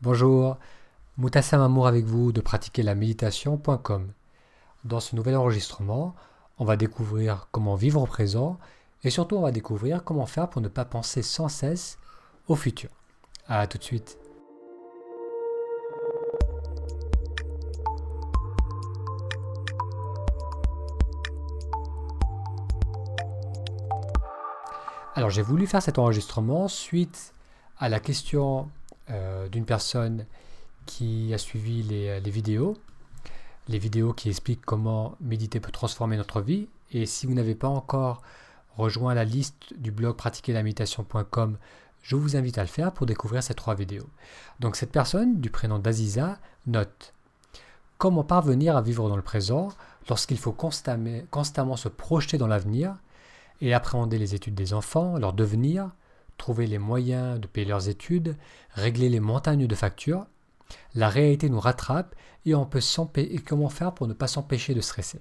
Bonjour, Moutassem Amour avec vous de pratiquer la méditation.com. Dans ce nouvel enregistrement, on va découvrir comment vivre au présent et surtout on va découvrir comment faire pour ne pas penser sans cesse au futur. À tout de suite. Alors j'ai voulu faire cet enregistrement suite à la question d'une personne qui a suivi les vidéos qui expliquent comment méditer peut transformer notre vie. Et si vous n'avez pas encore rejoint la liste du blog pratiquerlaméditation.com, je vous invite à le faire pour découvrir ces 3 vidéos. Donc cette personne, du prénom d'Aziza, note: comment parvenir à vivre dans le présent lorsqu'il faut constamment se projeter dans l'avenir et appréhender les études des enfants, leur devenir, trouver les moyens de payer leurs études, régler les montagnes de factures. La réalité nous rattrape et comment faire pour ne pas s'empêcher de stresser.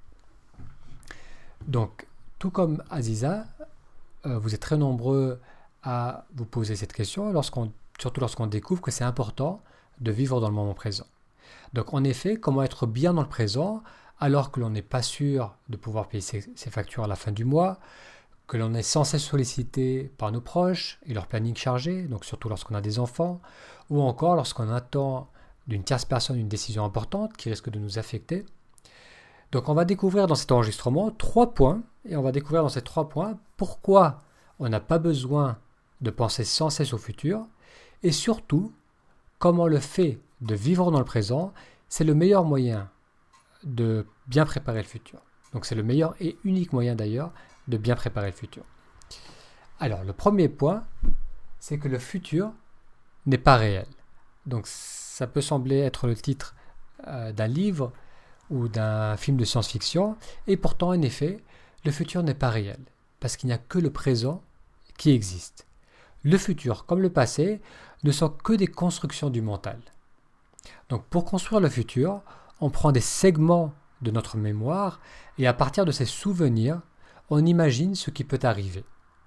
Donc, tout comme Aziza, vous êtes très nombreux à vous poser cette question, surtout lorsqu'on découvre que c'est important de vivre dans le moment présent. Donc, en effet, comment être bien dans le présent alors que l'on n'est pas sûr de pouvoir payer ses factures à la fin du mois, que l'on est sans cesse sollicité par nos proches et leur planning chargé, donc surtout lorsqu'on a des enfants, ou encore lorsqu'on attend d'une tierce personne une décision importante qui risque de nous affecter. Donc on va découvrir dans cet enregistrement 3 points, et on va découvrir dans ces 3 points pourquoi on n'a pas besoin de penser sans cesse au futur, et surtout comment le fait de vivre dans le présent, c'est le meilleur moyen de bien préparer le futur. Donc c'est le meilleur et unique moyen d'ailleurs de bien préparer le futur. Alors le premier point, c'est que le futur n'est pas réel. Donc ça peut sembler être le titre d'un livre ou d'un film de science-fiction, et pourtant en effet, le futur n'est pas réel, parce qu'il n'y a que le présent qui existe. Le futur, comme le passé, ne sont que des constructions du mental. Donc pour construire le futur, on prend des segments de notre mémoire et à partir de ces souvenirs, on imagine ce qui peut arriver.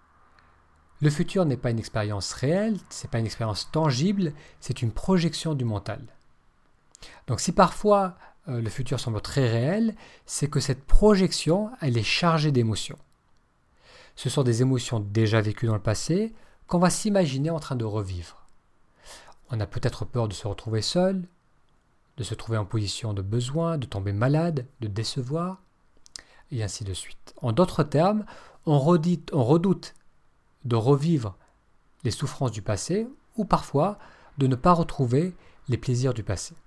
Le futur n'est pas une expérience réelle, ce n'est pas une expérience tangible, c'est une projection du mental. Donc si parfois le futur semble très réel, c'est que cette projection, elle est chargée d'émotions. Ce sont des émotions déjà vécues dans le passé qu'on va s'imaginer en train de revivre. On a peut-être peur de se retrouver seul, de se trouver en position de besoin, de tomber malade, de décevoir, et ainsi de suite. En d'autres termes, on redoute de revivre les souffrances du passé ou parfois de ne pas retrouver les plaisirs du passé.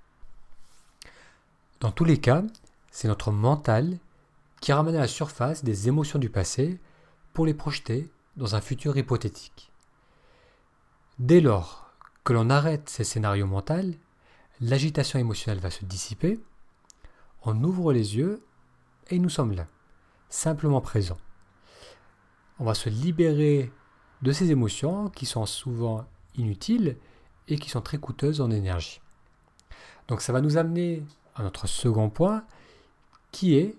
Dans tous les cas, c'est notre mental qui ramène à la surface des émotions du passé pour les projeter dans un futur hypothétique. Dès lors que l'on arrête ces scénarios mentaux, l'agitation émotionnelle va se dissiper, on ouvre les yeux et nous sommes là, simplement présents. On va se libérer de ces émotions qui sont souvent inutiles et qui sont très coûteuses en énergie. Donc ça va nous amener à notre second point, qui est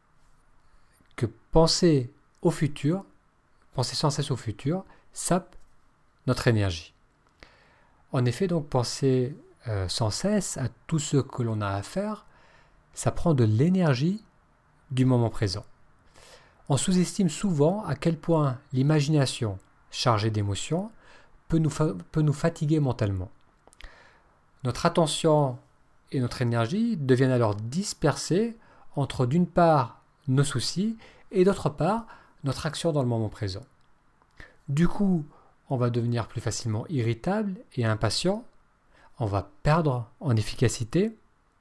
que penser sans cesse au futur, sape notre énergie. En effet, donc penser sans cesse à tout ce que l'on a à faire, ça prend de l'énergie du moment présent. On sous-estime souvent à quel point l'imagination chargée d'émotions peut nous fatiguer mentalement. Notre attention et notre énergie deviennent alors dispersées entre d'une part nos soucis et d'autre part notre action dans le moment présent. Du coup, on va devenir plus facilement irritable et impatient, on va perdre en efficacité,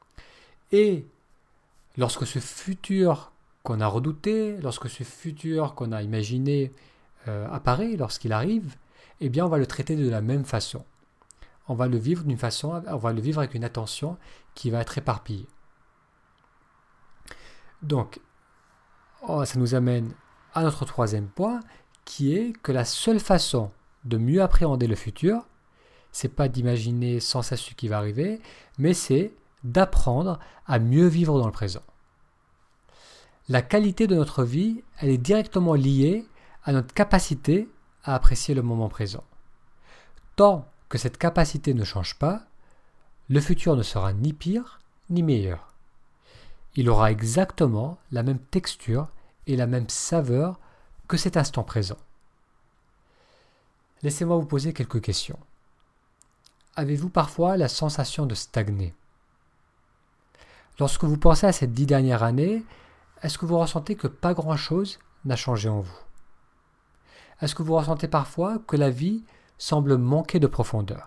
et lorsque ce futur qu'on a redouté, lorsque ce futur qu'on a imaginé apparaît, lorsqu'il arrive, eh bien on va le traiter de la même façon. On va le vivre avec une attention qui va être éparpillée. Donc, ça nous amène à notre troisième point, qui est que la seule façon de mieux appréhender le futur, c'est pas d'imaginer sans cesse ce qui va arriver, mais c'est d'apprendre à mieux vivre dans le présent. La qualité de notre vie, elle est directement liée à notre capacité à apprécier le moment présent. Tant que cette capacité ne change pas, le futur ne sera ni pire ni meilleur. Il aura exactement la même texture et la même saveur que cet instant présent. Laissez-moi vous poser quelques questions. Avez-vous parfois la sensation de stagner? Lorsque vous pensez à ces 10 dernières années, est-ce que vous ressentez que pas grand-chose n'a changé en vous? Est-ce que vous ressentez parfois que la vie semble manquer de profondeur?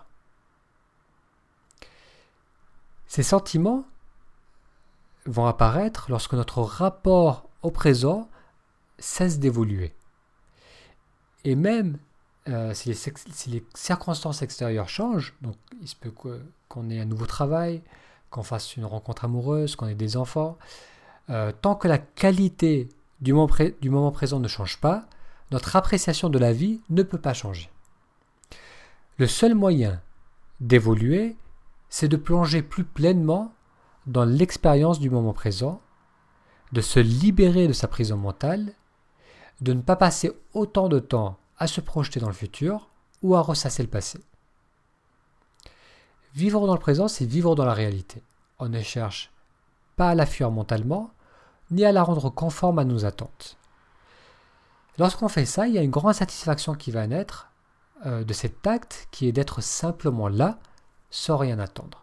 Ces sentiments vont apparaître lorsque notre rapport au présent cesse d'évoluer. Et même si les circonstances extérieures changent, donc il se peut qu'on ait un nouveau travail, qu'on fasse une rencontre amoureuse, qu'on ait des enfants, tant que la qualité du moment présent ne change pas, notre appréciation de la vie ne peut pas changer. Le seul moyen d'évoluer, c'est de plonger plus pleinement dans l'expérience du moment présent, de se libérer de sa prison mentale, de ne pas passer autant de temps à se projeter dans le futur ou à ressasser le passé. Vivre dans le présent, c'est vivre dans la réalité. On ne cherche pas à la fuir mentalement, ni à la rendre conforme à nos attentes. Lorsqu'on fait ça, il y a une grande satisfaction qui va naître de cet acte qui est d'être simplement là, sans rien attendre.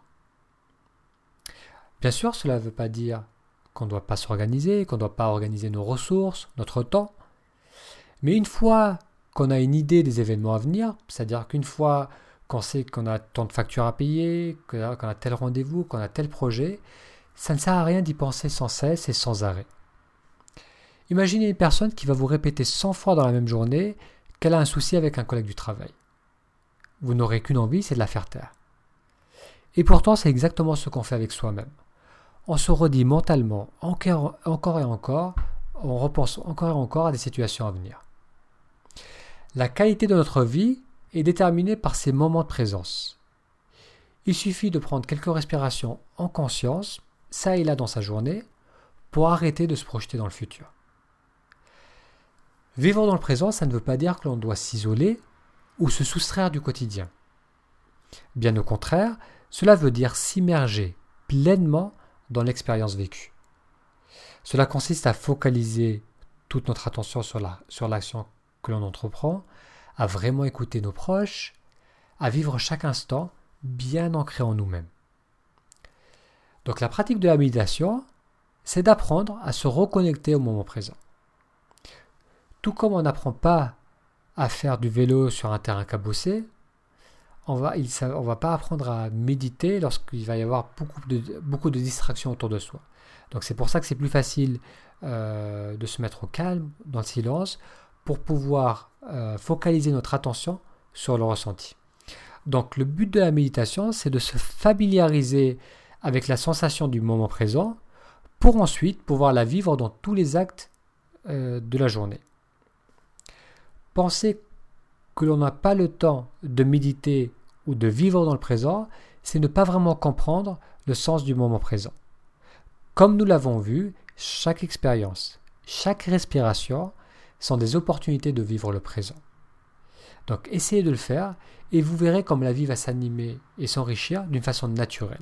Bien sûr, cela ne veut pas dire qu'on ne doit pas s'organiser, qu'on ne doit pas organiser nos ressources, notre temps. Mais une fois qu'on a une idée des événements à venir, c'est-à-dire qu'une fois qu'on sait qu'on a tant de factures à payer, qu'on a tel rendez-vous, qu'on a tel projet, ça ne sert à rien d'y penser sans cesse et sans arrêt. Imaginez une personne qui va vous répéter 100 fois dans la même journée qu'elle a un souci avec un collègue du travail. Vous n'aurez qu'une envie, c'est de la faire taire. Et pourtant, c'est exactement ce qu'on fait avec soi-même. On se redit mentalement encore et encore, on repense encore et encore à des situations à venir. La qualité de notre vie est déterminée par ces moments de présence. Il suffit de prendre quelques respirations en conscience, ça et là dans sa journée, pour arrêter de se projeter dans le futur. Vivre dans le présent, ça ne veut pas dire que l'on doit s'isoler ou se soustraire du quotidien. Bien au contraire, cela veut dire s'immerger pleinement dans l'expérience vécue. Cela consiste à focaliser toute notre attention sur l'action que l'on entreprend, à vraiment écouter nos proches, à vivre chaque instant bien ancré en nous-mêmes. Donc la pratique de la méditation, c'est d'apprendre à se reconnecter au moment présent. Tout comme on n'apprend pas à faire du vélo sur un terrain cabossé, on va pas apprendre à méditer lorsqu'il va y avoir beaucoup de distractions autour de soi. Donc c'est pour ça que c'est plus facile de se mettre au calme, dans le silence, pour pouvoir focaliser notre attention sur le ressenti. Donc le but de la méditation, c'est de se familiariser avec la sensation du moment présent pour ensuite pouvoir la vivre dans tous les actes de la journée. Penser que l'on n'a pas le temps de méditer ou de vivre dans le présent, c'est ne pas vraiment comprendre le sens du moment présent. Comme nous l'avons vu, chaque expérience, chaque respiration sont des opportunités de vivre le présent. Donc essayez de le faire et vous verrez comme la vie va s'animer et s'enrichir d'une façon naturelle.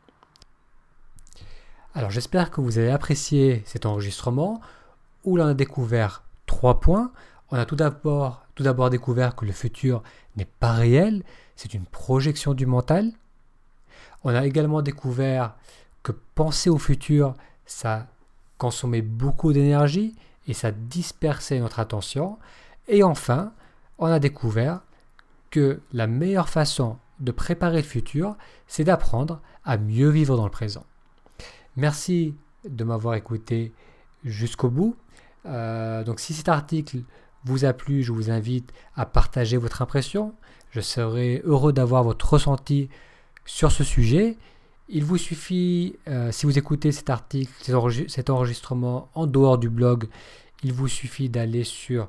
Alors j'espère que vous avez apprécié cet enregistrement où l'on a découvert 3 points. On a tout d'abord découvert que le futur n'est pas réel, c'est une projection du mental. On a également découvert que penser au futur, ça consommait beaucoup d'énergie et ça dispersait notre attention. Et enfin, on a découvert que la meilleure façon de préparer le futur, c'est d'apprendre à mieux vivre dans le présent. Merci de m'avoir écouté jusqu'au bout. Donc si cet article vous a plu, je vous invite à partager votre impression. Je serai heureux d'avoir votre ressenti sur ce sujet. Il vous suffit, si vous écoutez cet article, cet enregistrement en dehors du blog, il vous suffit d'aller sur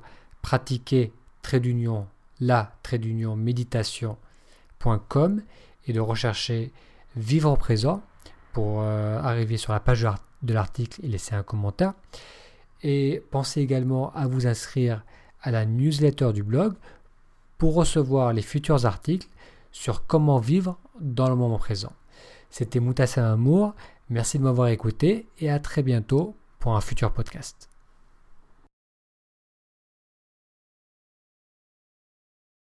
pratiquer-méditation.com et de rechercher Vivre au présent pour arriver sur la page de l'article et laisser un commentaire. Et pensez également à vous inscrire à la newsletter du blog pour recevoir les futurs articles sur comment vivre dans le moment présent. C'était Moutassem Amour, merci de m'avoir écouté et à très bientôt pour un futur podcast.